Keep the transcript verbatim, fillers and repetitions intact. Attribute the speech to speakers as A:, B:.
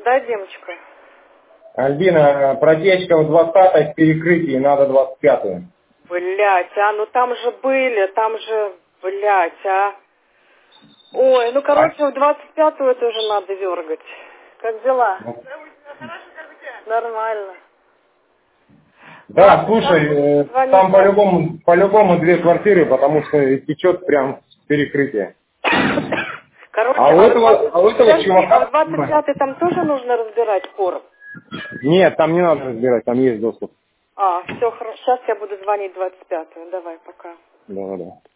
A: Да, Демочка?
B: Альбина, протечка в двадцатой в перекрытии, надо двадцать пятую.
A: Блять, а, ну там же были, там же, блять, а. Ой, ну короче, в двадцать пятую тоже надо дергать. Как дела?
B: Ну.
A: Нормально.
B: Да,
A: Ладно,
B: слушай,
A: буду
B: э,
A: звонить
B: там
A: вам.
B: по-любому, по-любому две квартиры, потому что течет прям перекрытие.
A: Короче,
B: А у
A: а в
B: этого,
A: двадцать...
B: а у этого
A: Подожди, а в
B: чувака...
A: двадцать пятой там тоже нужно разбирать короб?
B: Нет, там не надо разбирать, там есть доступ.
A: А, все хорошо. Сейчас я буду звонить двадцать пятую. Давай, пока.
B: Да, да.